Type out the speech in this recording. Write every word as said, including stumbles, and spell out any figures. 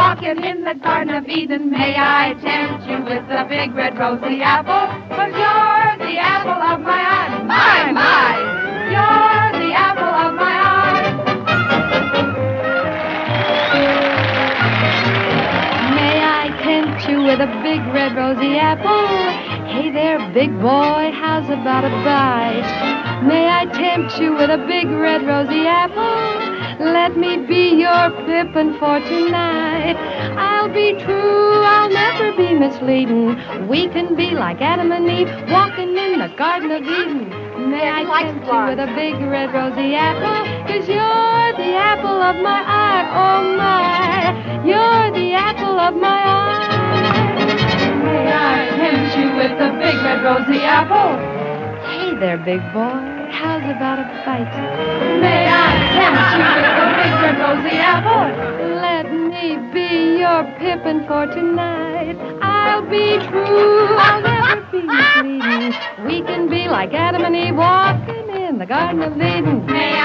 walking in the Garden of Eden. May I tempt you with the big red rosy apple? 'Cause you're the apple of my eye. My, my, you're the apple of my eye. May I tempt you with a big red rosy apple? Hey there, big boy, how's about a bite? May I tempt you with a big red rosy apple? Let me be your pippin for tonight. I'll be true, I'll never be misleading. We can be like Adam and Eve, walking in the Garden of Eden. May I tempt you with a big red rosy apple? 'Cause you're the apple of my eye, oh my. You're the apple of my eye. May I tempt you with a big red rosy apple? Hey there, big boy, how's about a bite? May I tempt you with a big red rosy apple? Let me be your pippin for tonight. I'll be true, I'll never be misleading. We can be like Adam and Eve, walking in the Garden of Eden. May